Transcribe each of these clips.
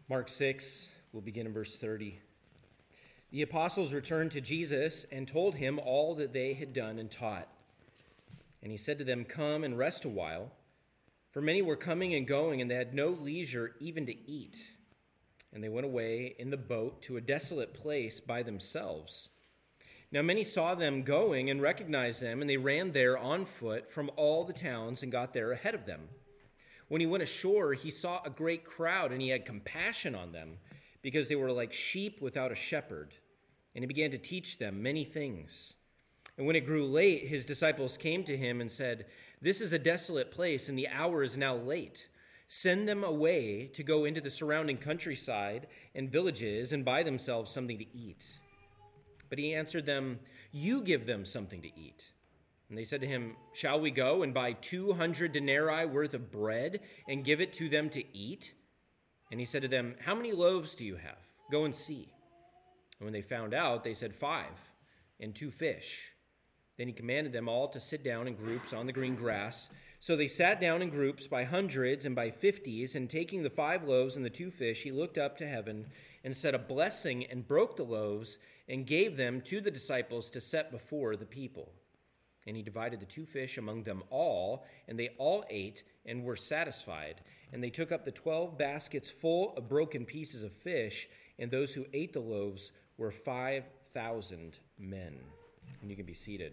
Mark 6, we'll begin in verse 30. The apostles returned to Jesus and told him all that they had done and taught. And he said to them, "Come and rest a while." For many were coming and going, and they had no leisure even to eat. And they went away in the boat to a desolate place by themselves. Now many saw them going and recognized them, and they ran there on foot from all the towns and got there ahead of them. When he went ashore, he saw a great crowd, and he had compassion on them, because they were like sheep without a shepherd. And he began to teach them many things. And when it grew late, his disciples came to him and said, "This is a desolate place, and the hour is now late. Send them away to go into the surrounding countryside and villages and buy themselves something to eat." But he answered them, "You give them something to eat." And they said to him, "Shall we go and buy 200 denarii worth of bread and give it to them to eat?" And he said to them, "How many loaves do you have? Go and see." And when they found out, they said, 5, and 2 fish. Then he commanded them all to sit down in groups on the green grass. So they sat down in groups by hundreds and by 50s, and taking the 5 loaves and the 2 fish, he looked up to heaven and said a blessing and broke the loaves and gave them to the disciples to set before the people. And he divided the 2 fish among them all, and they all ate and were satisfied. And they took up the 12 baskets full of broken pieces of fish, and those who ate the loaves were 5,000 men. And you can be seated.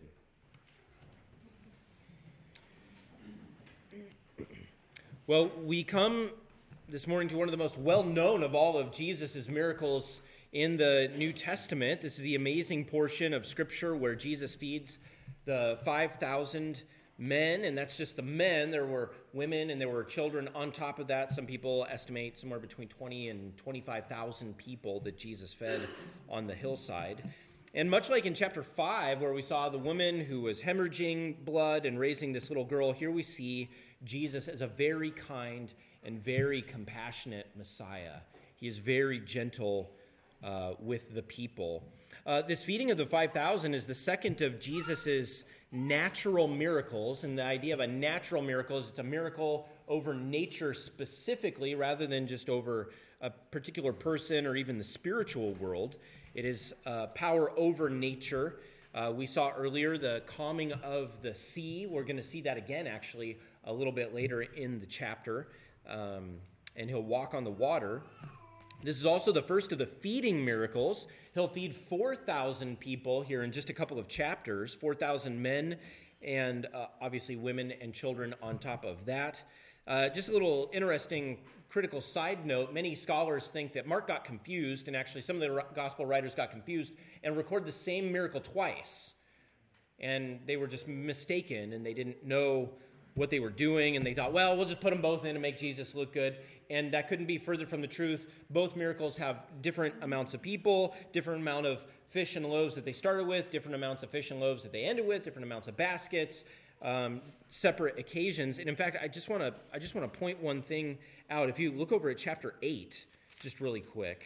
Well, we come this morning to one of the most well-known of all of Jesus' miracles in the New Testament. This is the amazing portion of Scripture where Jesus feeds the 5,000 men, and that's just the men. There were women and there were children on top of that. Some people estimate somewhere between 20 and 25,000 people that Jesus fed on the hillside. And much like in chapter 5, where we saw the woman who was hemorrhaging blood and raising this little girl, here we see Jesus as a very kind and very compassionate Messiah. He is very gentle with the people. This feeding of the 5,000 is the second of Jesus's natural miracles, and the idea of a natural miracle is it's a miracle over nature specifically rather than just over a particular person or even the spiritual world. It is power over nature. We saw earlier the calming of the sea. We're going to see that again actually a little bit later in the chapter, and he'll walk on the water. This is also the first of the feeding miracles. He'll feed 4,000 people here in just a couple of chapters, 4,000 men and obviously women and children on top of that. Just a little interesting critical side note. Many scholars think that Mark got confused, and actually some of the gospel writers got confused and record the same miracle twice. And they were just mistaken, and they didn't know what they were doing, and they thought, well, we'll just put them both in and make Jesus look good. And that couldn't be further from the truth. Both miracles have different amounts of people, different amount of fish and loaves that they started with, different amounts of fish and loaves that they ended with, different amounts of baskets, separate occasions. And in fact, I just want to point one thing out. If you look over at chapter 8, just really quick,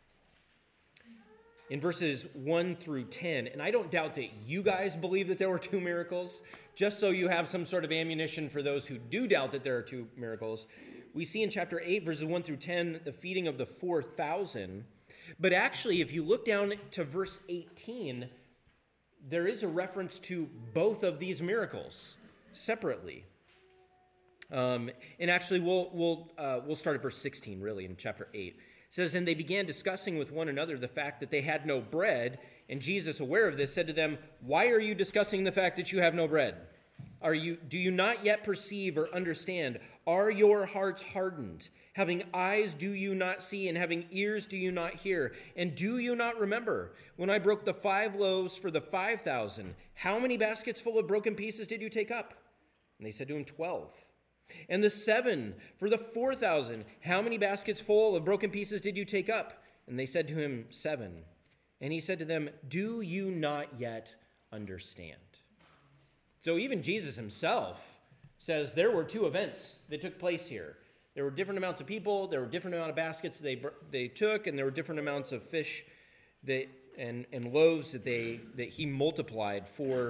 in verses 1 through 10, and I don't doubt that you guys believe that there were 2 miracles, just so you have some sort of ammunition for those who do doubt that there are 2 miracles. We see in chapter 8, verses 1 through 10, the feeding of the 4,000. But actually, if you look down to verse 18, there is a reference to both of these miracles separately. And actually, we'll start at verse 16, really, in chapter 8. It says, "And they began discussing with one another the fact that they had no bread. And Jesus, aware of this, said to them, 'Why are you discussing the fact that you have no bread? Do you not yet perceive or understand? Are your hearts hardened? Having eyes, do you not see? And having ears, do you not hear? And do you not remember when I broke the 5 loaves for the 5,000? How many baskets full of broken pieces did you take up?' And they said to him, 12. And the 7 for the 4,000, how many baskets full of broken pieces did you take up? And they said to him, 7. And he said to them, 'Do you not yet understand?'" So even Jesus himself says there were 2 events that took place here. There were different amounts of people, there were different amount of baskets they took, and there were different amounts of fish and loaves that he multiplied for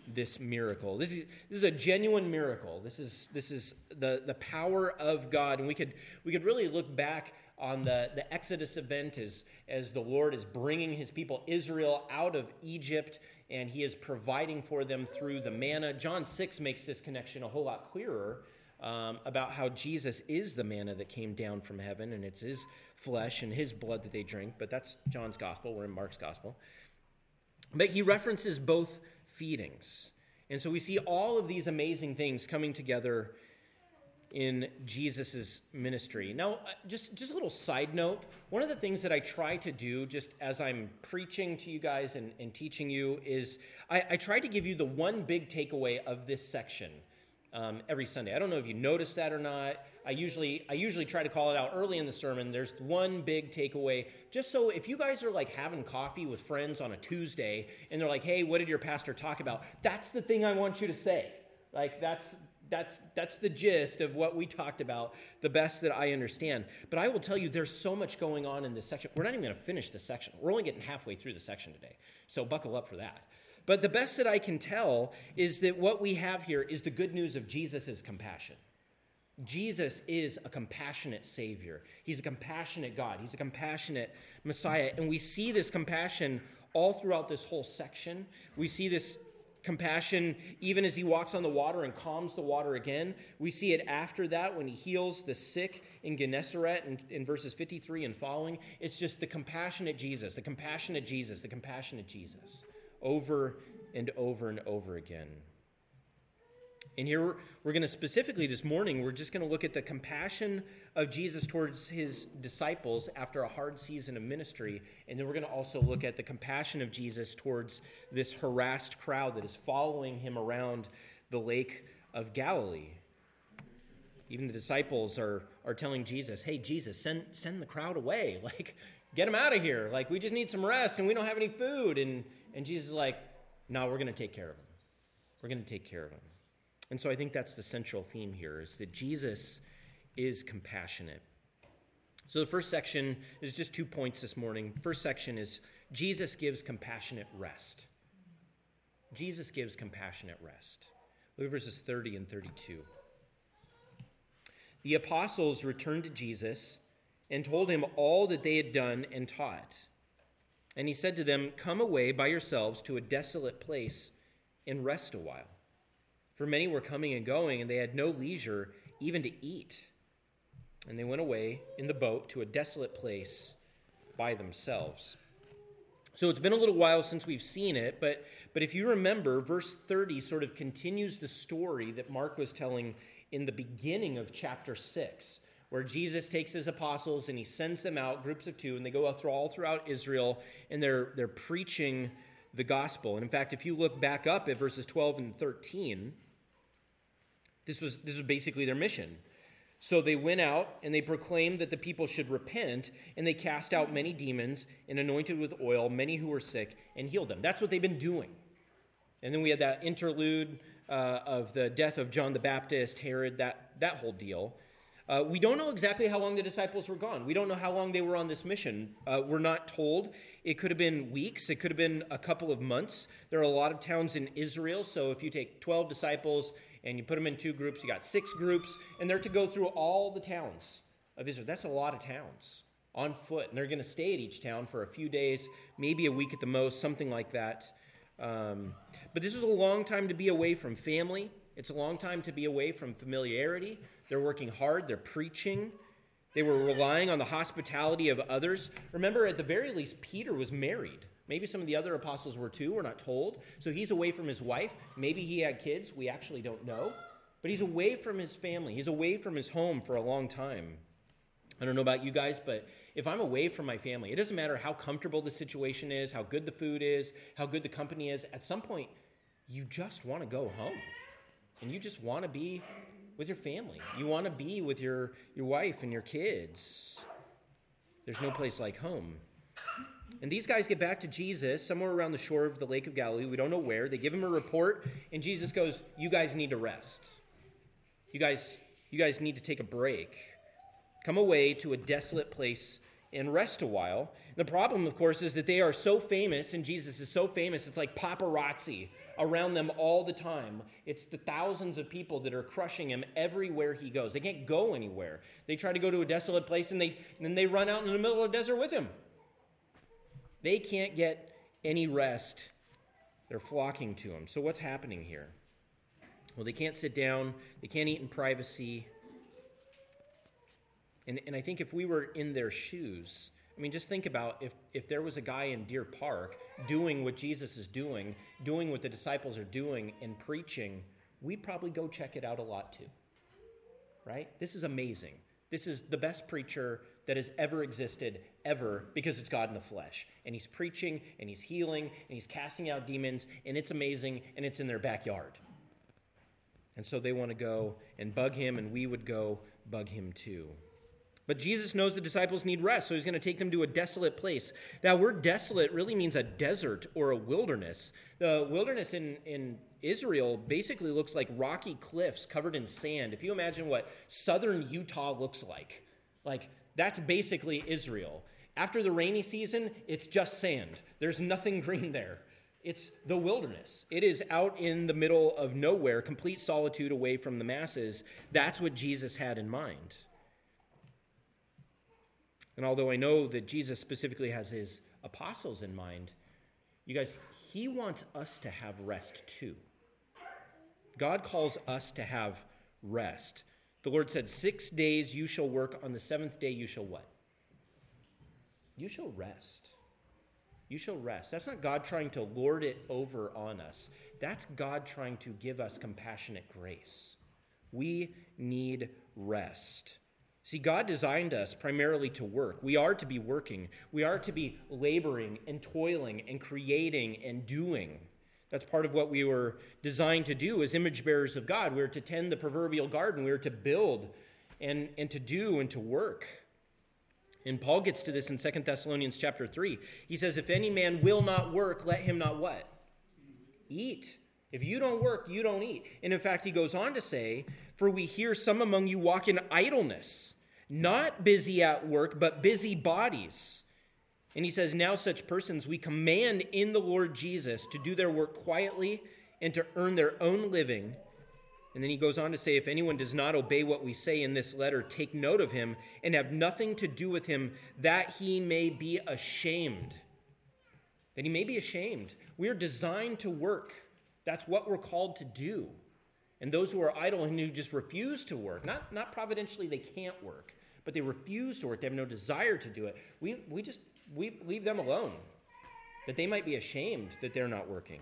this miracle. This is a genuine miracle. This is the power of God, and we could really look back on the Exodus event as the Lord is bringing his people Israel out of Egypt, and he is providing for them through the manna. John 6 makes this connection a whole lot clearer about how Jesus is the manna that came down from heaven, and it's his flesh and his blood that they drink. But that's John's gospel. We're in Mark's gospel. But he references both feedings. And so we see all of these amazing things coming together in Jesus' ministry. Now, just a little side note, one of the things that I try to do just as I'm preaching to you guys and teaching you is I try to give you the one big takeaway of this section every Sunday. I don't know if you noticed that or not. I usually try to call it out early in the sermon. There's one big takeaway, just so if you guys are like having coffee with friends on a Tuesday and they're like, hey, what did your pastor talk about? That's the thing I want you to say. Like that's the gist of what we talked about, the best that I understand. But I will tell you, there's so much going on in this section. We're not even going to finish this section. We're only getting halfway through the section today, so buckle up for that. But the best that I can tell is that what we have here is the good news of Jesus' compassion. Jesus is a compassionate Savior. He's a compassionate God. He's a compassionate Messiah. And we see this compassion all throughout this whole section. We see this compassion even as he walks on the water and calms the water again. We see it after that when he heals the sick in Gennesaret in verses 53 and following. It's just the compassionate Jesus, the compassionate Jesus, the compassionate Jesus, over and over and over again. And here we're going to specifically this morning, we're just going to look at the compassion of Jesus towards his disciples after a hard season of ministry. And then we're going to also look at the compassion of Jesus towards this harassed crowd that is following him around the Lake of Galilee. Even the disciples are telling Jesus, hey, Jesus, send the crowd away. Like, get them out of here. Like, we just need some rest and we don't have any food. And Jesus is like, no, we're going to take care of them. We're going to take care of them. And so I think that's the central theme here, is that Jesus is compassionate. So the first section is just 2 points this morning. First section is Jesus gives compassionate rest. Jesus gives compassionate rest. Look at verses 30 and 32. The apostles returned to Jesus and told him all that they had done and taught. And he said to them, come away by yourselves to a desolate place and rest a while. For many were coming and going, and they had no leisure even to eat. And they went away in the boat to a desolate place by themselves. So it's been a little while since we've seen it, but if you remember, verse 30 sort of continues the story that Mark was telling in the beginning of chapter 6, where Jesus takes his apostles and he sends them out, groups of 2, and they go all throughout Israel, and they're preaching the gospel. And in fact, if you look back up at verses 12 and 13, this was basically their mission. So they went out and they proclaimed that the people should repent, and they cast out many demons and anointed with oil many who were sick and healed them. That's what they've been doing. And then we had that interlude of the death of John the Baptist, Herod, that whole deal. We don't know exactly how long the disciples were gone. We don't know how long they were on this mission. We're not told. It could have been weeks. It could have been a couple of months. There are a lot of towns in Israel, so if you take 12 disciples and you put them in 2 groups, you got 6 groups, and they're to go through all the towns of Israel. That's a lot of towns on foot, and they're going to stay at each town for a few days, maybe a week at the most, something like that. But this is a long time to be away from family. It's a long time to be away from familiarity. They're working hard. They're preaching. They were relying on the hospitality of others. Remember, at the very least, Peter was married. Maybe some of the other apostles were too. We're not told. So he's away from his wife. Maybe he had kids. We actually don't know. But he's away from his family. He's away from his home for a long time. I don't know about you guys, but if I'm away from my family, it doesn't matter how comfortable the situation is, how good the food is, how good the company is. At some point, you just want to go home. And you just want to be with your family. You want to be with your wife and your kids. There's no place like home. And these guys get back to Jesus somewhere around the shore of the Lake of Galilee. We don't know where. They give him a report, and Jesus goes, you guys need to rest. You guys need to take a break. Come away to a desolate place and rest a while. The problem, of course, is that they are so famous, and Jesus is so famous, it's like paparazzi around them all the time. It's the thousands of people that are crushing him everywhere he goes. They can't go anywhere. They try to go to a desolate place, and then they run out in the middle of the desert with him. They can't get any rest. They're flocking to him. So what's happening here? Well, they can't sit down. They can't eat in privacy. And I think if we were in their shoes, I mean, just think about if there was a guy in Deer Park doing what Jesus is doing what the disciples are doing and preaching, we'd probably go check it out a lot too, right? This is amazing. This is the best preacher that has ever existed, ever, because it's God in the flesh. And he's preaching, and he's healing, and he's casting out demons, and it's amazing, and it's in their backyard. And so they want to go and bug him, and we would go bug him too. But Jesus knows the disciples need rest, so he's going to take them to a desolate place. That word desolate really means a desert or a wilderness. The wilderness in Israel basically looks like rocky cliffs covered in sand. If you imagine what southern Utah looks like that's basically Israel. After the rainy season, it's just sand. There's nothing green there. It's the wilderness. It is out in the middle of nowhere, complete solitude away from the masses. That's what Jesus had in mind. And although I know that Jesus specifically has his apostles in mind, you guys, he wants us to have rest too. God calls us to have rest. The Lord said, 6 days you shall work, on the seventh day you shall what? You shall rest. You shall rest. That's not God trying to lord it over on us. That's God trying to give us compassionate grace. We need rest. See, God designed us primarily to work. We are to be working. We are to be laboring and toiling and creating and doing. That's part of what we were designed to do as image bearers of God. We are to tend the proverbial garden. We are to build and to do and to work. And Paul gets to this in 2 Thessalonians chapter 3. He says, if any man will not work, let him not what? Eat. If you don't work, you don't eat. And in fact, he goes on to say, for we hear some among you walk in idleness, not busy at work, but busy bodies. And he says, now such persons we command in the Lord Jesus to do their work quietly and to earn their own living. And then he goes on to say, if anyone does not obey what we say in this letter, take note of him and have nothing to do with him, that he may be ashamed. That he may be ashamed. We are designed to work. That's what we're called to do. And those who are idle and who just refuse to work, not providentially they can't work, but they refuse to work, they have no desire to do it, we leave them alone, that they might be ashamed that they're not working.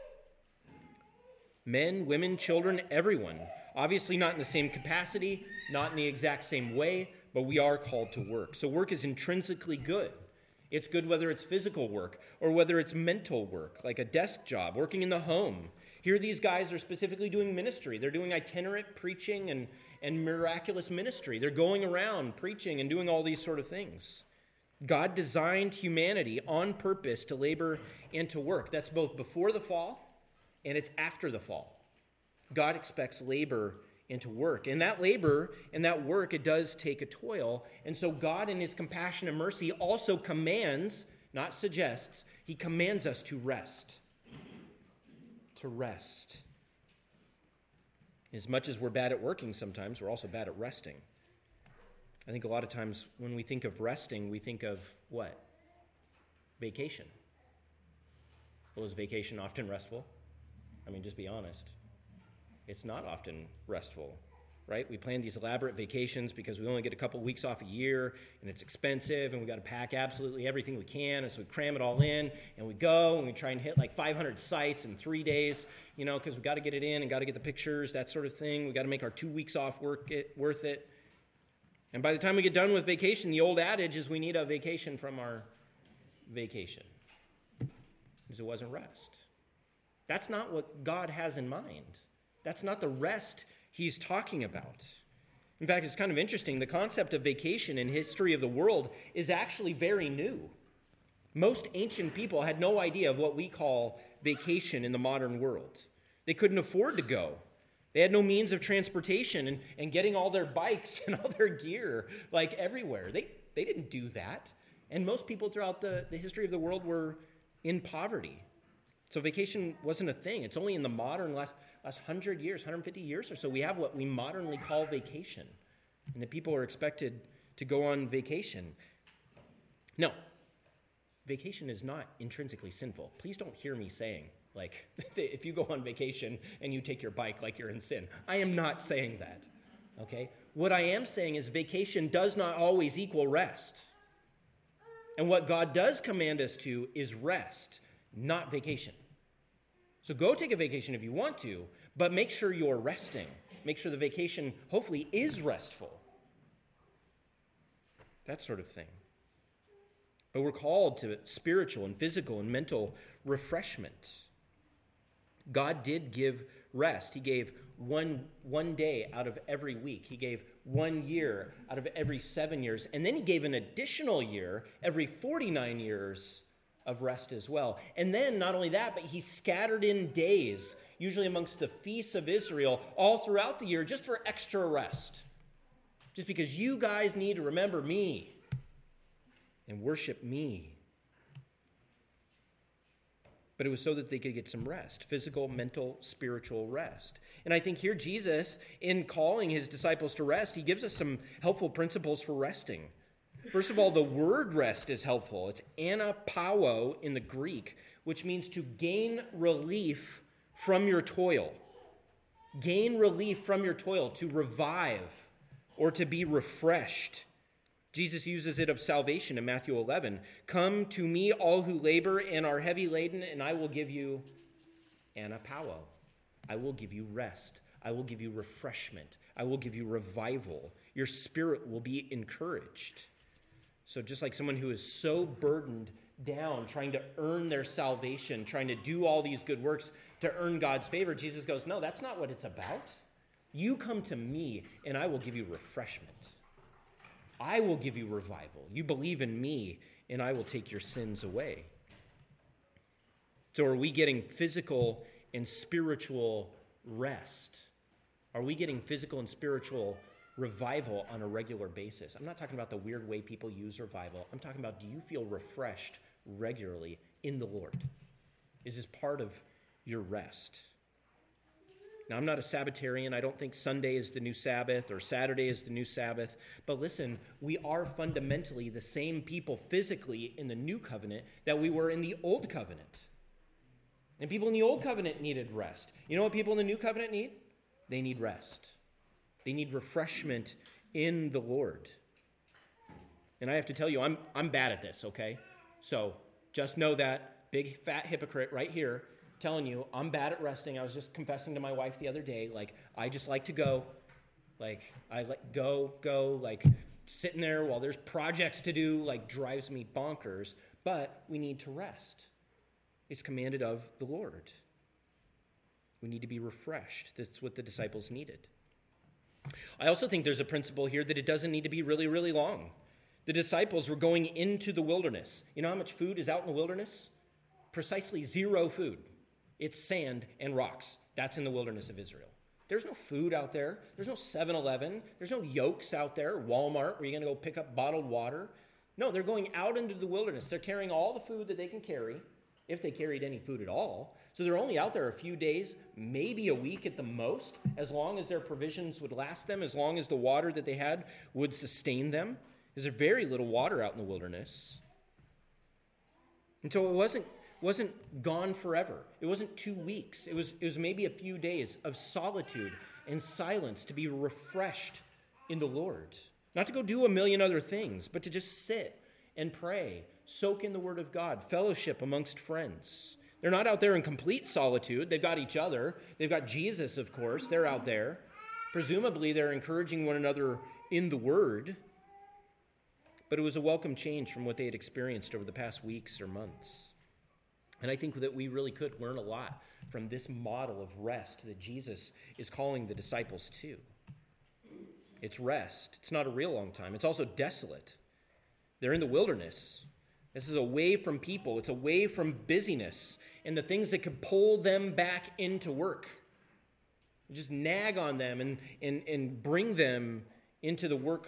Men, women, children, everyone. Obviously not in the same capacity, not in the exact same way, but we are called to work. So work is intrinsically good. It's good whether it's physical work or whether it's mental work, like a desk job, working in the home. Here these guys are specifically doing ministry. They're doing itinerant preaching and miraculous ministry. They're going around preaching and doing all these sort of things. God designed humanity on purpose to labor and to work. That's both before the fall and it's after the fall. God expects labor and to work. And that labor and that work, it does take a toil. And so God in his compassion and mercy also commands, not suggests, he commands us to rest. To rest. As much as we're bad at working sometimes, we're also bad at resting. I think a lot of times when we think of resting, we think of what? Vacation. Well, is vacation often restful? I mean, just be honest. It's not often restful, right? We plan these elaborate vacations because we only get a couple weeks off a year, and it's expensive, and we got to pack absolutely everything we can, and so we cram it all in, and we go, and we try and hit like 500 sites in 3 days, because we got to get it in and got to get the pictures, that sort of thing. We got to make our 2 weeks off worth it. And by the time we get done with vacation, the old adage is we need a vacation from our vacation, because it wasn't rest. That's not what God has in mind. That's not the rest he's talking about. In fact, it's kind of interesting. The concept of vacation in history of the world is actually very new. Most ancient people had no idea of what we call vacation in the modern world. They couldn't afford to go. They had no means of transportation and getting all their bikes and all their gear like everywhere. They didn't do that. And most people throughout the history of the world were in poverty. So vacation wasn't a thing. It's only in the modern last 100 years, 150 years or so, we have what we modernly call vacation. And the people are expected to go on vacation. No, vacation is not intrinsically sinful. Please don't hear me saying, like, if you go on vacation and you take your bike, like you're in sin. I am not saying that, okay? What I am saying is vacation does not always equal rest. And what God does command us to is rest, not vacation. So go take a vacation if you want to, but make sure you're resting. Make sure the vacation hopefully is restful. That sort of thing. But we're called to spiritual and physical and mental refreshment. God did give rest. He gave one day out of every week. He gave 1 year out of every 7 years. And then he gave an additional year every 49 years of rest as well. And then not only that, but he scattered in days, usually amongst the feasts of Israel, all throughout the year just for extra rest. Just because you guys need to remember me and worship me. But it was so that they could get some rest, physical, mental, spiritual rest. And I think here Jesus, in calling his disciples to rest, he gives us some helpful principles for resting. First of all, the word rest is helpful. It's anapao in the Greek, which means to gain relief from your toil. Gain relief from your toil, to revive or to be refreshed. Jesus uses it of salvation in Matthew 11. Come to me, all who labor and are heavy laden, and I will give you anapao. I will give you rest. I will give you refreshment. I will give you revival. Your spirit will be encouraged. So just like someone who is so burdened down, trying to earn their salvation, trying to do all these good works to earn God's favor, Jesus goes, no, that's not what it's about. You come to me, and I will give you refreshment. I will give you revival. You believe in me, and I will take your sins away. So are we getting physical and spiritual rest? Are we getting physical and spiritual revival on a regular basis? I'm not talking about the weird way people use revival. I'm talking about, do you feel refreshed regularly in the Lord? Is this part of your rest? Now, I'm not a Sabbatarian. I don't think Sunday is the new Sabbath or Saturday is the new Sabbath. But listen, we are fundamentally the same people physically in the new covenant that we were in the old covenant. And people in the old covenant needed rest. You know what people in the new covenant need? They need rest. They need refreshment in the Lord. And I have to tell you, I'm bad at this, okay? So just know that, big fat hypocrite right here, telling you I'm bad at resting. I was just confessing to my wife the other day, like, I just like to go. Like, I like go, like, sitting there while there's projects to do, like, drives me bonkers. But we need to rest. It's commanded of the Lord. We need to be refreshed. That's what the disciples needed. I also think there's a principle here that it doesn't need to be really, really long. The disciples were going into the wilderness. You know how much food is out in the wilderness? Precisely 0 food. It's sand and rocks. That's in the wilderness of Israel. There's no food out there. There's no 7-Eleven. There's no Yokes out there, Walmart, where you're going to go pick up bottled water. No, they're going out into the wilderness. They're carrying all the food that they can carry, if they carried any food at all. So they're only out there a few days, maybe a week at the most, as long as their provisions would last them, as long as the water that they had would sustain them. There's very little water out in the wilderness. And so it wasn't gone forever. It wasn't 2 weeks. It was maybe a few days of solitude and silence to be refreshed in the Lord. Not to go do a million other things, but to just sit and pray, soak in the Word of God, fellowship amongst friends. They're not out there in complete solitude. They've got each other. They've got Jesus, of course. They're out there. Presumably, they're encouraging one another in the Word. But it was a welcome change from what they had experienced over the past weeks or months. And I think that we really could learn a lot from this model of rest that Jesus is calling the disciples to. It's rest. It's not a real long time. It's also desolate. They're in the wilderness. This is away from people. It's away from busyness and the things that could pull them back into work. Just nag on them and bring them into the work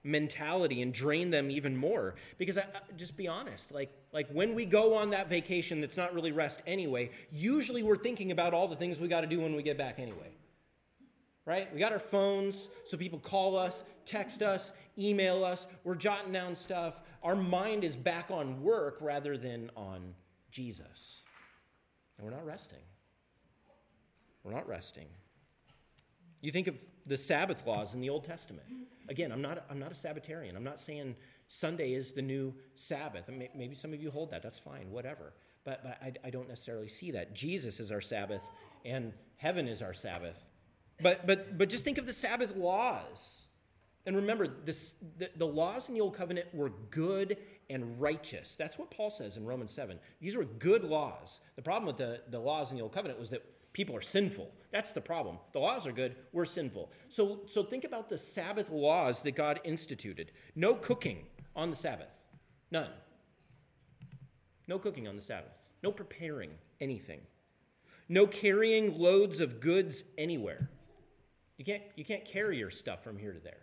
mentality and drain them even more. Because just be honest, like when we go on that vacation that's not really rest anyway, usually we're thinking about all the things we got to do when we get back anyway. Right? We got our phones, so people call us, text us, email us. We're jotting down stuff. Our mind is back on work rather than on Jesus. And we're not resting. We're not resting. You think of the Sabbath laws in the Old Testament. Again, I'm not a Sabbatarian. I'm not saying Sunday is the new Sabbath. Maybe some of you hold that. That's fine, whatever. But I don't necessarily see that. Jesus is our Sabbath, and heaven is our Sabbath. But just think of the Sabbath laws. And remember, the laws in the Old Covenant were good and righteous. That's what Paul says in Romans 7. These were good laws. The problem with the laws in the Old Covenant was that people are sinful. That's the problem. The laws are good. We're sinful. So think about the Sabbath laws that God instituted. No cooking on the Sabbath. None. No cooking on the Sabbath. No preparing anything. No carrying loads of goods anywhere. You can't carry your stuff from here to there.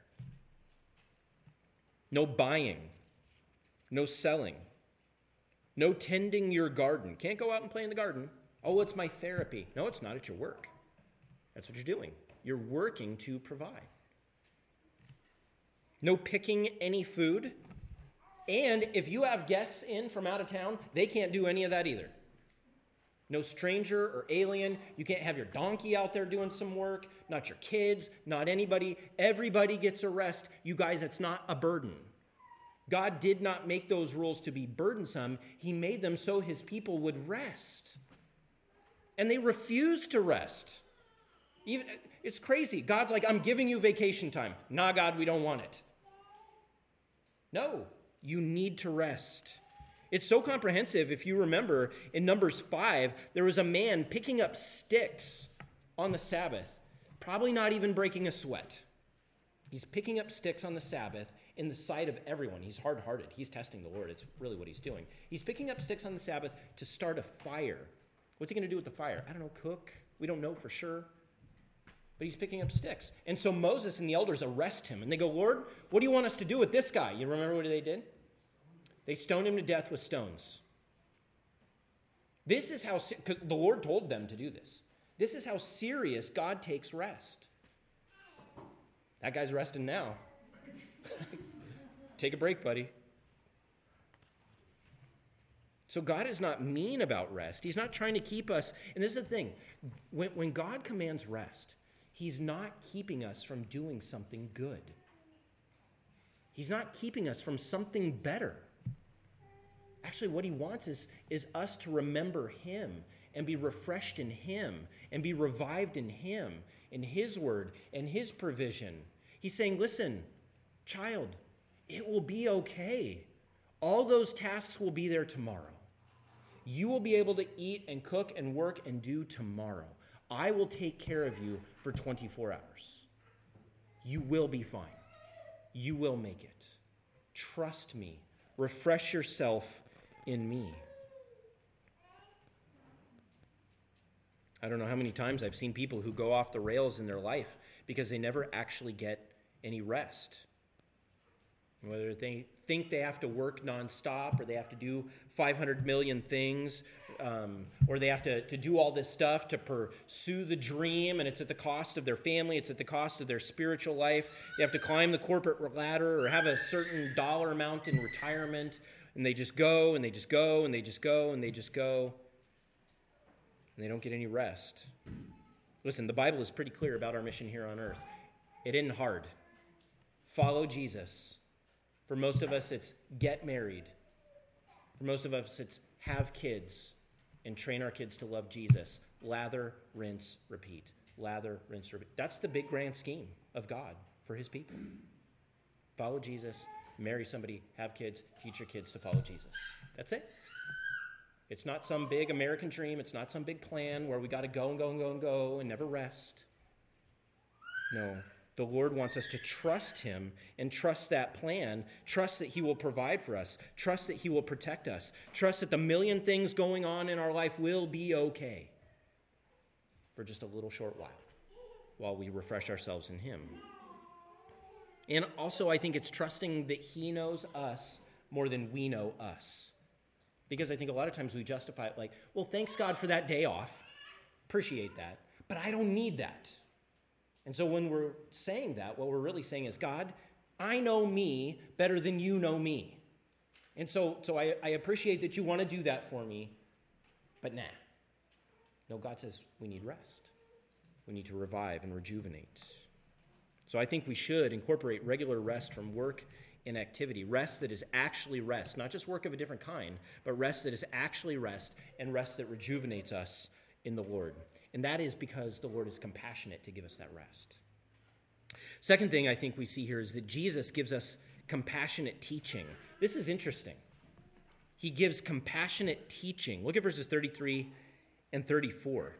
No buying. No selling. No tending your garden. Can't go out and play in the garden. Oh, it's my therapy. No, it's not. It's your work. That's what you're doing. You're working to provide. No picking any food. And if you have guests in from out of town, they can't do any of that either. No stranger or alien. You can't have your donkey out there doing some work. Not your kids. Not anybody. Everybody gets a rest. You guys, it's not a burden. God did not make those rules to be burdensome. He made them so his people would rest. And they refused to rest. It's crazy. God's like, I'm giving you vacation time. Nah, God, we don't want it. No, you need to rest. It's so comprehensive. If you remember, in Numbers 5, there was a man picking up sticks on the Sabbath, probably not even breaking a sweat. He's picking up sticks on the Sabbath in the sight of everyone. He's hard-hearted. He's testing the Lord. It's really what he's doing. He's picking up sticks on the Sabbath to start a fire. What's he going to do with the fire? I don't know, cook? We don't know for sure. But he's picking up sticks. And so Moses and the elders arrest him. And they go, Lord, what do you want us to do with this guy? You remember what they did? They stoned him to death with stones. This is how, because the Lord told them to do this. This is how serious God takes rest. That guy's resting now. Take a break, buddy. So God is not mean about rest. He's not trying to keep us. And this is the thing. When God commands rest, he's not keeping us from doing something good. He's not keeping us from something better. Actually, what he wants is us to remember him and be refreshed in him and be revived in him, in his word and his provision. He's saying, listen, child, it will be okay. All those tasks will be there tomorrow. You will be able to eat and cook and work and do tomorrow. I will take care of you for 24 hours. You will be fine. You will make it. Trust me. Refresh yourself in me. I don't know how many times I've seen people who go off the rails in their life because they never actually get any rest. Whether they think they have to work nonstop or they have to do 500 million things or they have to do all this stuff to pursue the dream, and it's at the cost of their family, it's at the cost of their spiritual life. They have to climb the corporate ladder or have a certain dollar amount in retirement, and they just go and they just go and they just go and they just go, and they don't get any rest. Listen, the Bible is pretty clear about our mission here on earth. It isn't hard. Follow Jesus. For most of us, it's get married. For most of us, it's have kids and train our kids to love Jesus. Lather, rinse, repeat. Lather, rinse, repeat. That's the big grand scheme of God for his people. Follow Jesus, marry somebody, have kids, teach your kids to follow Jesus. That's it. It's not some big American dream. It's not some big plan where we got to go and go and go and go and never rest. No. The Lord wants us to trust him and trust that plan. Trust that he will provide for us. Trust that he will protect us. Trust that the million things going on in our life will be okay for just a little short while we refresh ourselves in him. And also, I think it's trusting that he knows us more than we know us. Because I think a lot of times we justify it like, well, thanks God for that day off. Appreciate that. But I don't need that. And so when we're saying that, what we're really saying is, God, I know me better than you know me. And so I appreciate that you want to do that for me, but nah. No, God says we need rest. We need to revive and rejuvenate. So I think we should incorporate regular rest from work and activity. Rest that is actually rest, not just work of a different kind, but rest that is actually rest and rest that rejuvenates us in the Lord. And that is because the Lord is compassionate to give us that rest. Second thing I think we see here is that Jesus gives us compassionate teaching. This is interesting. He gives compassionate teaching. Look at verses 33 and 34.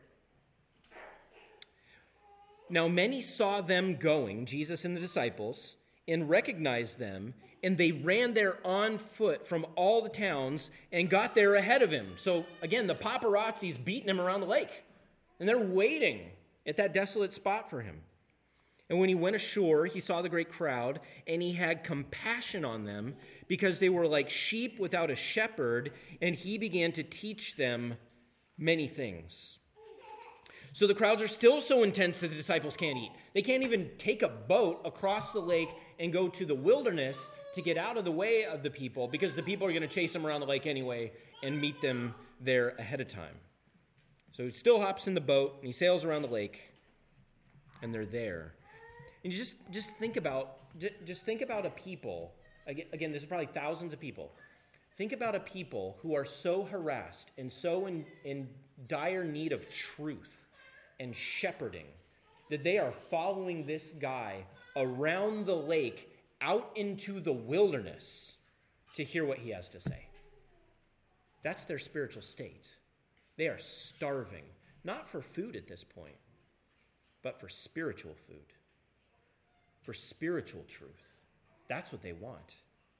Now many saw them going, Jesus and the disciples, and recognized them, and they ran there on foot from all the towns and got there ahead of him. So again, the paparazzi's beating him around the lake, and they're waiting at that desolate spot for him. And when he went ashore, he saw the great crowd, and he had compassion on them because they were like sheep without a shepherd, and he began to teach them many things. So the crowds are still so intense that the disciples can't eat. They can't even take a boat across the lake and go to the wilderness to get out of the way of the people because the people are going to chase them around the lake anyway and meet them there ahead of time. So he still hops in the boat and he sails around the lake and they're there. And you just think about a people. Again, this is probably thousands of people. Think about a people who are so harassed and so in dire need of truth and shepherding that they are following this guy around the lake out into the wilderness to hear what he has to say. That's their spiritual state. They are starving, not for food at this point, but for spiritual food, for spiritual truth. That's what they want.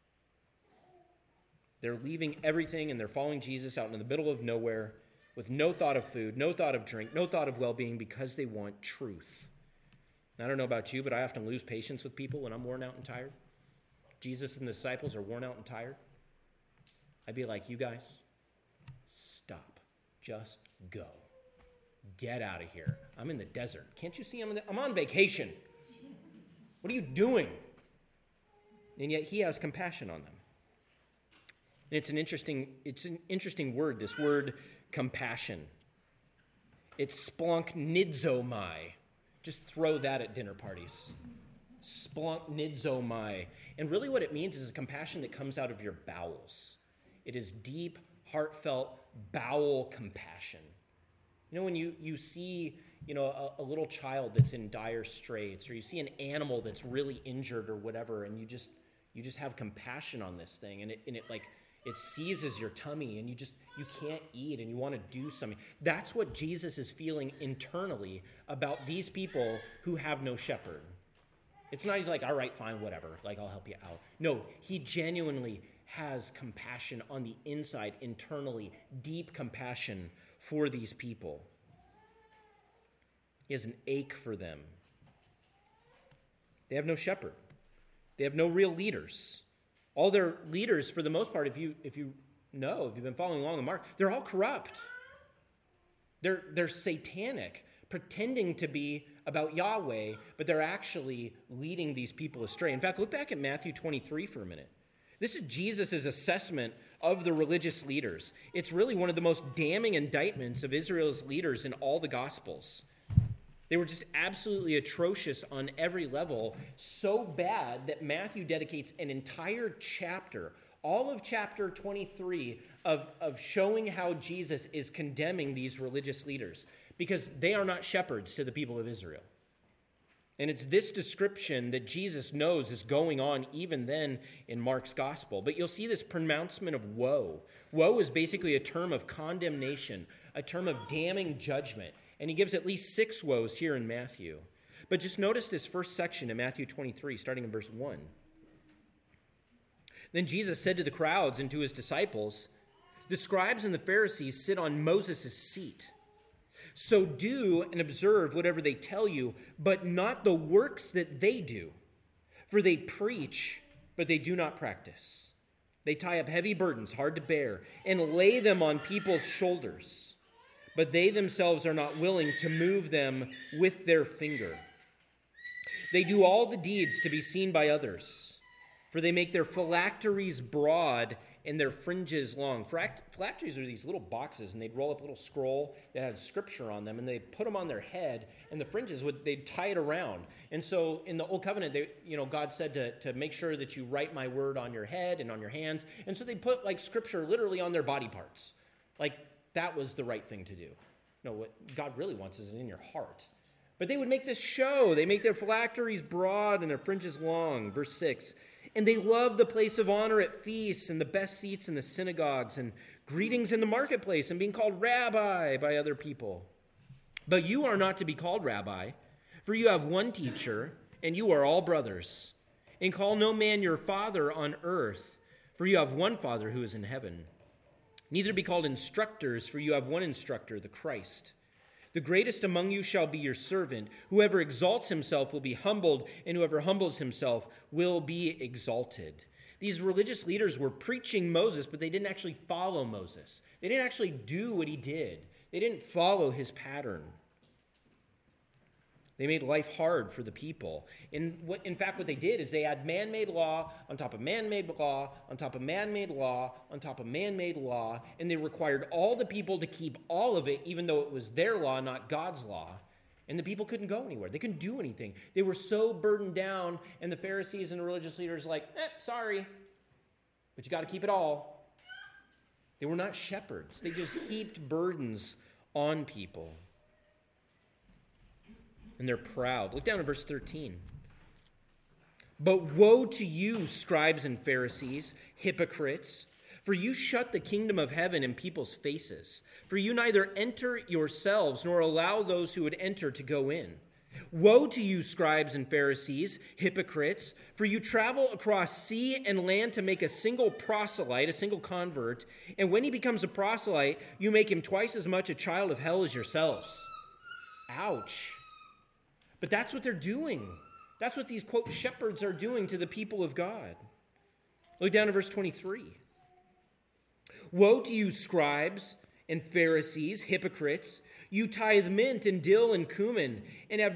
They're leaving everything and they're following Jesus out in the middle of nowhere with no thought of food, no thought of drink, no thought of well-being because they want truth. And I don't know about you, but I often lose patience with people when I'm worn out and tired. Jesus and the disciples are worn out and tired. I'd be like, you guys, stop. Just go. Get out of here. I'm in the desert. Can't you see I'm on vacation? What are you doing? And yet he has compassion on them. And it's an interesting word, this word compassion. It's splanknidzomai. Just throw that at dinner parties. Splanknidzomai. And really what it means is a compassion that comes out of your bowels. It is deep, heartfelt, bowel compassion. You know, when you see, a little child that's in dire straits, or you see an animal that's really injured or whatever, and you just have compassion on this thing, and it seizes your tummy, and you can't eat, and you want to do something. That's what Jesus is feeling internally about these people who have no shepherd. It's not he's like, all right, fine, whatever, like I'll help you out. No, he genuinely has compassion on the inside, internally, deep compassion for these people. He has an ache for them. They have no shepherd. They have no real leaders. All their leaders, for the most part, if you've been following along the mark, they're all corrupt. They're satanic, pretending to be about Yahweh, but they're actually leading these people astray. In fact, look back at Matthew 23 for a minute. This is Jesus' assessment of the religious leaders. It's really one of the most damning indictments of Israel's leaders in all the Gospels. They were just absolutely atrocious on every level, so bad that Matthew dedicates an entire chapter, all of chapter 23, of showing how Jesus is condemning these religious leaders because they are not shepherds to the people of Israel. And it's this description that Jesus knows is going on even then in Mark's gospel. But you'll see this pronouncement of woe. Woe is basically a term of condemnation, a term of damning judgment. And he gives at least 6 woes here in Matthew. But just notice this first section in Matthew 23, starting in verse 1. Then Jesus said to the crowds and to his disciples, "The scribes and the Pharisees sit on Moses' seat. So do and observe whatever they tell you, but not the works that they do. For they preach, but they do not practice. They tie up heavy burdens, hard to bear, and lay them on people's shoulders, but they themselves are not willing to move them with their finger. They do all the deeds to be seen by others, for they make their phylacteries broad and their fringes long. Phylacteries are these little boxes, and they'd roll up a little scroll that had scripture on them, and they'd put them on their head, and the fringes, they'd tie it around. And so in the Old Covenant, God said to make sure that you write my word on your head and on your hands. And so they put like scripture literally on their body parts. Like that was the right thing to do. No, what God really wants is in your heart. But they would make this show. They make their phylacteries broad and their fringes long. Verse 6. And they love the place of honor at feasts and the best seats in the synagogues and greetings in the marketplace and being called rabbi by other people. But you are not to be called rabbi, for you have one teacher, and you are all brothers. And call no man your father on earth, for you have one Father who is in heaven. Neither be called instructors, for you have one instructor, the Christ. The greatest among you shall be your servant. Whoever exalts himself will be humbled, and whoever humbles himself will be exalted. These religious leaders were preaching Moses, but they didn't actually follow Moses. They didn't actually do what he did. They didn't follow his pattern. They made life hard for the people. In fact, what they did is they had man-made law on top of man-made law, on top of man-made law, on top of man-made law, and they required all the people to keep all of it, even though it was their law, not God's law. And the people couldn't go anywhere. They couldn't do anything. They were so burdened down, and the Pharisees and the religious leaders like, sorry, but you got to keep it all. They were not shepherds. They just heaped burdens on people. And they're proud. Look down at verse 13. But woe to you, scribes and Pharisees, hypocrites, for you shut the kingdom of heaven in people's faces. For you neither enter yourselves nor allow those who would enter to go in. Woe to you, scribes and Pharisees, hypocrites, for you travel across sea and land to make a single proselyte, a single convert, and when he becomes a proselyte, you make him twice as much a child of hell as yourselves. Ouch. But that's what they're doing. That's what these, quote, shepherds are doing to the people of God. Look down at verse 23. Woe to you, scribes and Pharisees, hypocrites! You tithe mint and dill and cumin, you've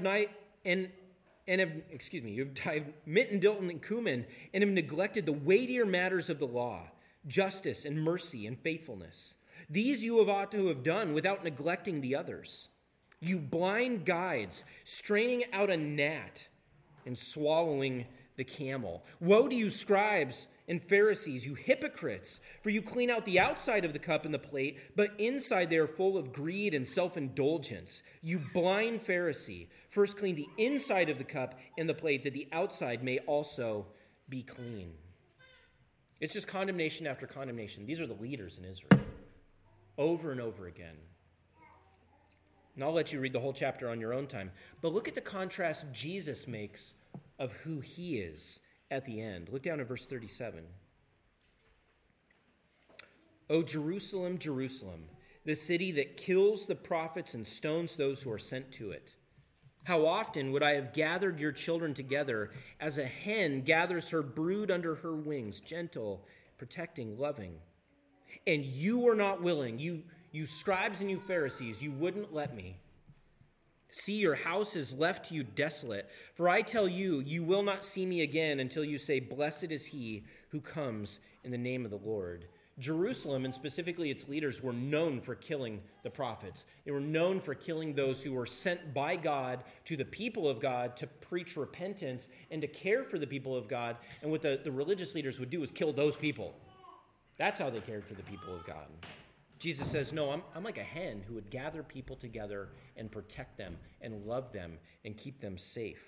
tithed mint and dill and cumin, and have neglected the weightier matters of the law, justice and mercy and faithfulness. These you ought to have done without neglecting the others. You blind guides, straining out a gnat and swallowing the camel. Woe to you, scribes and Pharisees, you hypocrites, for you clean out the outside of the cup and the plate, but inside they are full of greed and self-indulgence. You blind Pharisee, first clean the inside of the cup and the plate, that the outside may also be clean. It's just condemnation after condemnation. These are the leaders in Israel, over and over again. And I'll let you read the whole chapter on your own time. But look at the contrast Jesus makes of who he is at the end. Look down at verse 37. O Jerusalem, Jerusalem, the city that kills the prophets and stones those who are sent to it. How often would I have gathered your children together as a hen gathers her brood under her wings, gentle, protecting, loving. And you were not willing, you scribes and you Pharisees, you wouldn't let me. See, your house is left to you desolate. For I tell you, you will not see me again until you say, blessed is he who comes in the name of the Lord. Jerusalem, and specifically its leaders, were known for killing the prophets. They were known for killing those who were sent by God to the people of God to preach repentance and to care for the people of God. And what the religious leaders would do is kill those people. That's how they cared for the people of God. Jesus says, no, I'm like a hen who would gather people together and protect them and love them and keep them safe.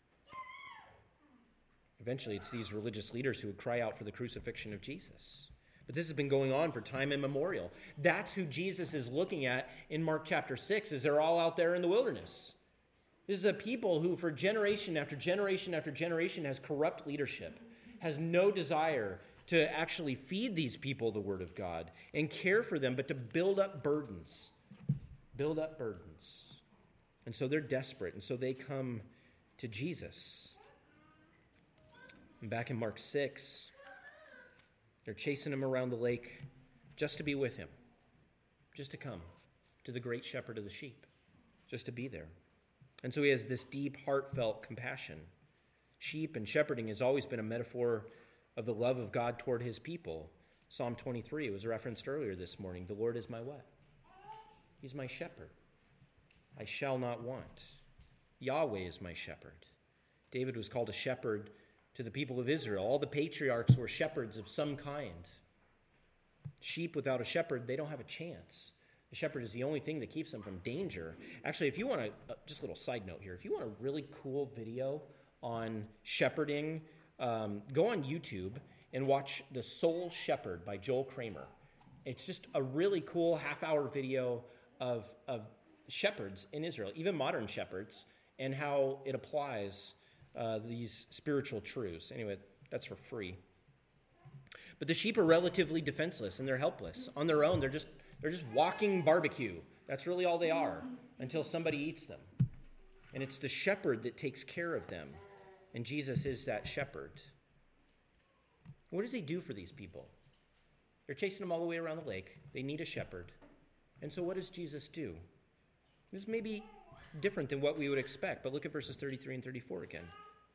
Eventually, it's these religious leaders who would cry out for the crucifixion of Jesus. But this has been going on for time immemorial. That's who Jesus is looking at in Mark chapter 6, as they're all out there in the wilderness. This is a people who for generation after generation after generation has corrupt leadership, has no desire to actually feed these people the word of God and care for them, but to build up burdens. Build up burdens. And so they're desperate, and so they come to Jesus. And back in Mark 6, they're chasing him around the lake just to be with him, just to come to the great shepherd of the sheep, just to be there. And so he has this deep, heartfelt compassion. Sheep and shepherding has always been a metaphor of the love of God toward his people. Psalm 23, it was referenced earlier this morning. The Lord is my what? He's my shepherd. I shall not want. Yahweh is my shepherd. David was called a shepherd to the people of Israel. All the patriarchs were shepherds of some kind. Sheep without a shepherd, they don't have a chance. The shepherd is the only thing that keeps them from danger. Actually, if you want just a little side note here, if you want a really cool video on shepherding, go on YouTube and watch The Soul Shepherd by Joel Kramer. It's just a really cool half-hour video of shepherds in Israel, even modern shepherds, and how it applies these spiritual truths. Anyway, that's for free. But the sheep are relatively defenseless and they're helpless. On their own, they're just walking barbecue. That's really all they are until somebody eats them. And it's the shepherd that takes care of them. And Jesus is that shepherd. What does he do for these people? They're chasing them all the way around the lake. They need a shepherd. And so what does Jesus do? This may be different than what we would expect, but look at verses 33 and 34 again.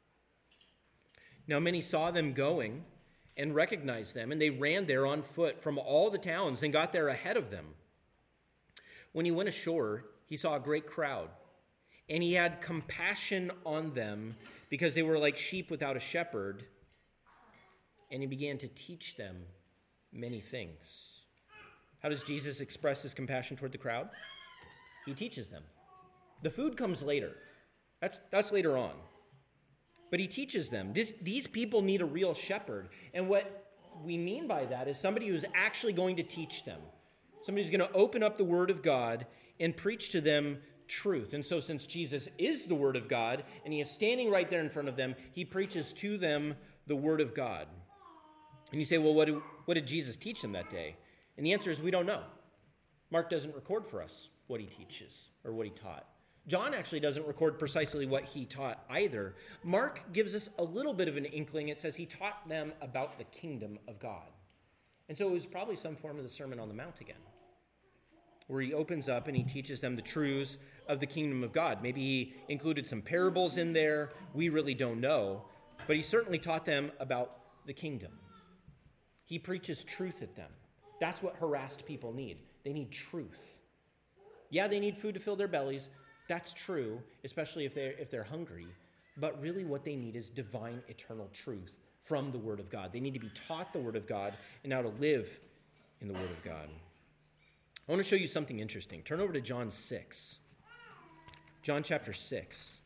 Now many saw them going and recognized them, and they ran there on foot from all the towns and got there ahead of them. When he went ashore, he saw a great crowd, and he had compassion on them because they were like sheep without a shepherd, and he began to teach them many things. How does Jesus express his compassion toward the crowd? He teaches them. The food comes later. That's later on. But he teaches them. These people need a real shepherd. And what we mean by that is somebody who's actually going to teach them. Somebody who's going to open up the Word of God and preach to them truth. And so since Jesus is the Word of God, and he is standing right there in front of them, he preaches to them the Word of God. And you say, well, what did Jesus teach them that day? And the answer is we don't know. Mark doesn't record for us what he teaches or what he taught. John actually doesn't record precisely what he taught either. Mark gives us a little bit of an inkling. It says he taught them about the kingdom of God. And so it was probably some form of the Sermon on the Mount again, where he opens up and he teaches them the truths of the kingdom of God. Maybe he included some parables in there. We really don't know. But he certainly taught them about the kingdom. He preaches truth at them. That's what harassed people need. They need truth. Yeah, they need food to fill their bellies. That's true, especially if they're hungry. But really what they need is divine, eternal truth from the Word of God. They need to be taught the Word of God and how to live in the Word of God. I want to show you something interesting. Turn over to John 6. John chapter 6.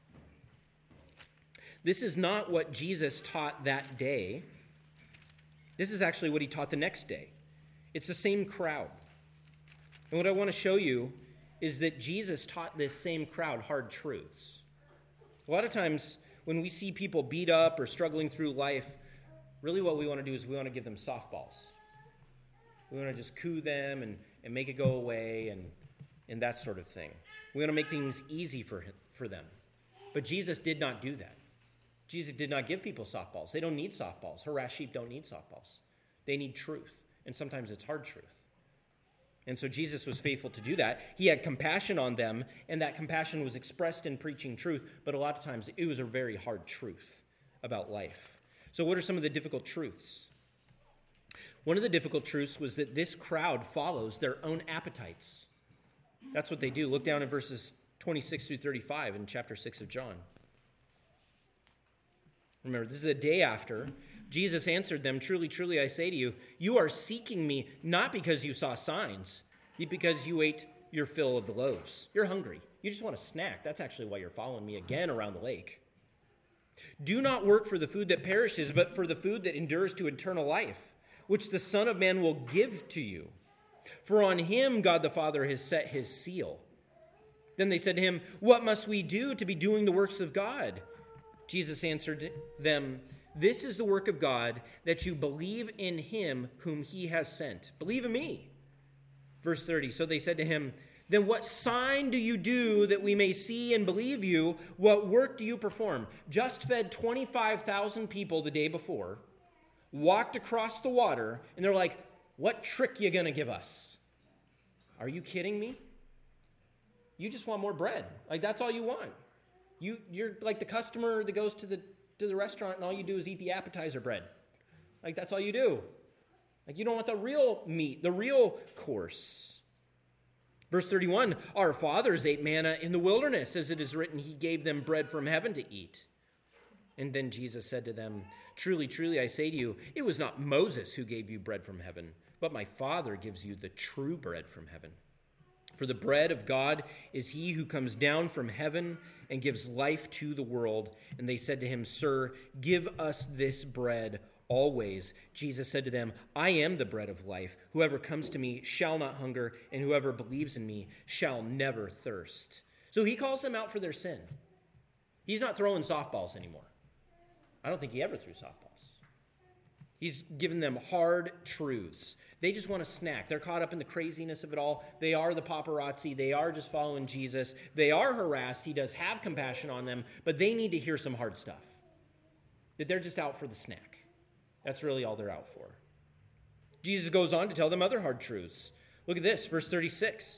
This is not what Jesus taught that day. This is actually what he taught the next day. It's the same crowd. And what I want to show you is that Jesus taught this same crowd hard truths. A lot of times when we see people beat up or struggling through life, really what we want to do is we want to give them softballs. We want to just coo them and make it go away and that sort of thing. We want to make things easy for them. But Jesus did not do that. Jesus did not give people softballs. They don't need softballs. Harassed sheep don't need softballs. They need truth. And sometimes it's hard truth. And so Jesus was faithful to do that. He had compassion on them, and that compassion was expressed in preaching truth, but a lot of times it was a very hard truth about life. So what are some of the difficult truths? One of the difficult truths was that this crowd follows their own appetites. That's what they do. Look down at verses 26 through 35 in chapter 6 of John. Remember, this is the day after. Jesus answered them, "Truly, truly, I say to you, you are seeking me not because you saw signs, but because you ate your fill of the loaves. You're hungry. You just want a snack. That's actually why you're following me again around the lake. Do not work for the food that perishes, but for the food that endures to eternal life, which the Son of Man will give to you. For on him God the Father has set his seal." Then they said to him, "What must we do to be doing the works of God?" Jesus answered them, "This is the work of God, that you believe in him whom he has sent. Believe in me." Verse 30, so they said to him, Then what sign do you do that we may see and believe you? What work do you perform? Just fed 25,000 people the day before, walked across the water, and they're like, what trick you going to give us? Are you kidding me? You just want more bread. Like, that's all you want. You're like the customer that goes to the restaurant and all you do is eat the appetizer bread. Like, that's all you do. Like, you don't want the real meat, the real course. Verse 31, our fathers ate manna in the wilderness, as it is written, he gave them bread from heaven to eat. And then Jesus said to them, truly, truly, I say to you, it was not Moses who gave you bread from heaven, but my Father gives you the true bread from heaven. For the bread of God is he who comes down from heaven and gives life to the world. And they said to him, Sir, give us this bread always. Jesus said to them, I am the bread of life. Whoever comes to me shall not hunger, and whoever believes in me shall never thirst. So he calls them out for their sin. He's not throwing softballs anymore. I don't think he ever threw softballs. He's given them hard truths. They just want a snack. They're caught up in the craziness of it all. They are the paparazzi. They are just following Jesus. They are harassed. He does have compassion on them, but they need to hear some hard stuff. That they're just out for the snack. That's really all they're out for. Jesus goes on to tell them other hard truths. Look at this, verse 36.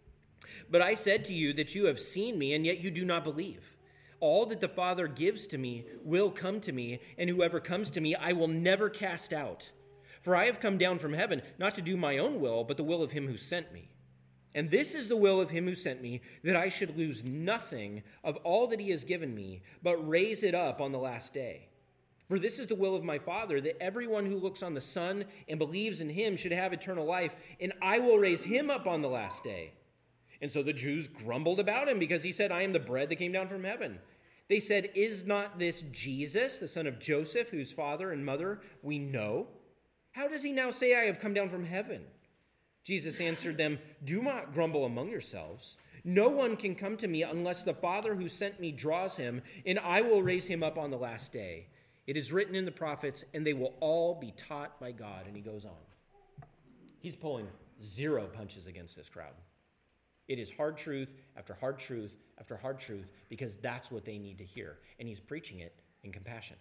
But I said to you that you have seen me, and yet you do not believe. All that the Father gives to me will come to me, and whoever comes to me I will never cast out. For I have come down from heaven, not to do my own will, but the will of him who sent me. And this is the will of him who sent me, that I should lose nothing of all that he has given me, but raise it up on the last day. For this is the will of my Father, that everyone who looks on the Son and believes in him should have eternal life, and I will raise him up on the last day. And so the Jews grumbled about him because he said, I am the bread that came down from heaven. They said, is not this Jesus, the son of Joseph, whose father and mother we know? How does he now say, I have come down from heaven? Jesus answered them, do not grumble among yourselves. No one can come to me unless the Father who sent me draws him, and I will raise him up on the last day. It is written in the prophets, and they will all be taught by God. And he goes on. He's pulling zero punches against this crowd. It is hard truth after hard truth after hard truth, because that's what they need to hear. And he's preaching it in compassion.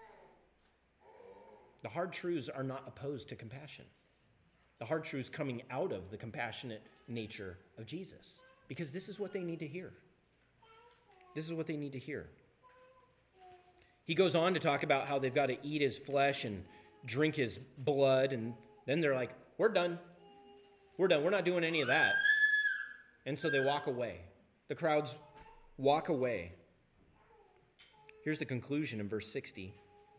The hard truths are not opposed to compassion. The hard truths coming out of the compassionate nature of Jesus, because this is what they need to hear. This is what they need to hear. He goes on to talk about how they've got to eat his flesh and drink his blood, and then they're like, we're done. We're done. We're not doing any of that. And so they walk away. The crowds walk away. Here's the conclusion in verse 60.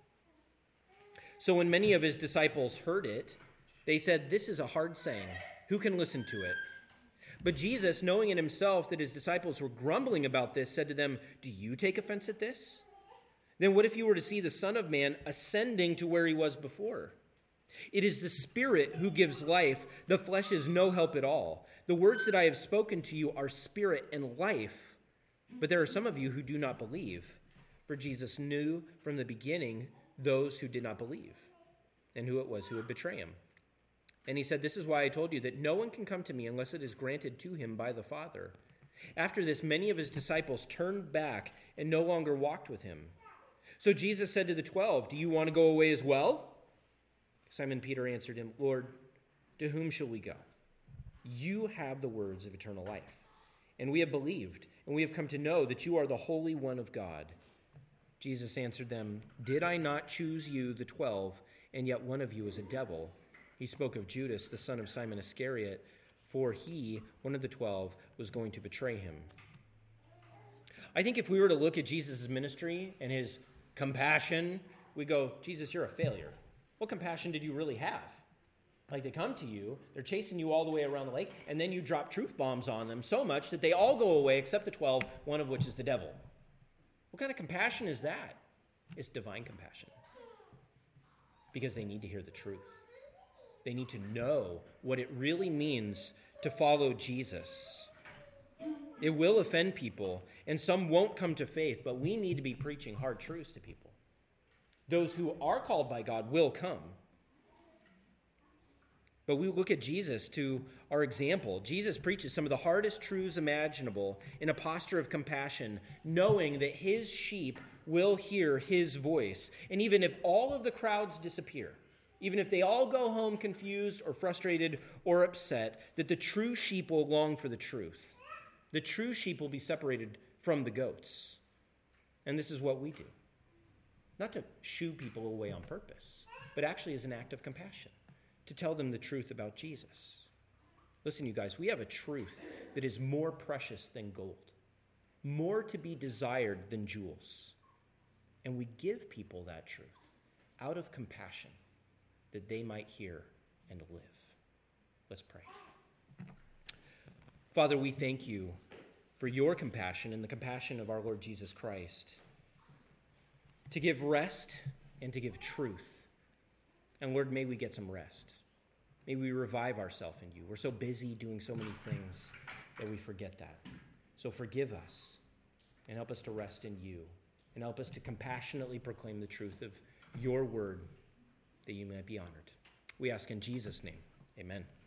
So when many of his disciples heard it, they said, this is a hard saying. Who can listen to it? But Jesus, knowing in himself that his disciples were grumbling about this, said to them, do you take offense at this? Then what if you were to see the Son of Man ascending to where he was before? It is the Spirit who gives life. The flesh is no help at all. The words that I have spoken to you are spirit and life. But there are some of you who do not believe. For Jesus knew from the beginning those who did not believe, and who it was who would betray him. And he said, this is why I told you that no one can come to me unless it is granted to him by the Father. After this, many of his disciples turned back and no longer walked with him. So Jesus said to the 12, do you want to go away as well? Simon Peter answered him, Lord, to whom shall we go? You have the words of eternal life. And we have believed, and we have come to know that you are the Holy One of God. Jesus answered them, did I not choose you, the 12, and yet one of you is a devil? He spoke of Judas, the son of Simon Iscariot, for he, one of the 12, was going to betray him. I think if we were to look at Jesus' ministry and his compassion, we go, Jesus, you're a failure. What compassion did you really have? Like, they come to you, they're chasing you all the way around the lake, and then you drop truth bombs on them so much that they all go away except the 12, one of which is the devil. What kind of compassion is that? It's divine compassion. Because they need to hear the truth. They need to know what it really means to follow Jesus. It will offend people, and some won't come to faith, but we need to be preaching hard truths to people. Those who are called by God will come. But we look at Jesus to our example. Jesus preaches some of the hardest truths imaginable in a posture of compassion, knowing that his sheep will hear his voice. And even if all of the crowds disappear, even if they all go home confused or frustrated or upset, that the true sheep will long for the truth. The true sheep will be separated from the goats. And this is what we do. Not to shoo people away on purpose, but actually as an act of compassion, to tell them the truth about Jesus. Listen, you guys, we have a truth that is more precious than gold, more to be desired than jewels. And we give people that truth out of compassion that they might hear and live. Let's pray. Father, we thank you for your compassion and the compassion of our Lord Jesus Christ to give rest and to give truth. And Lord, may we get some rest. May we revive ourselves in you. We're so busy doing so many things that we forget that. So forgive us and help us to rest in you and help us to compassionately proclaim the truth of your word that you may be honored. We ask in Jesus' name, amen.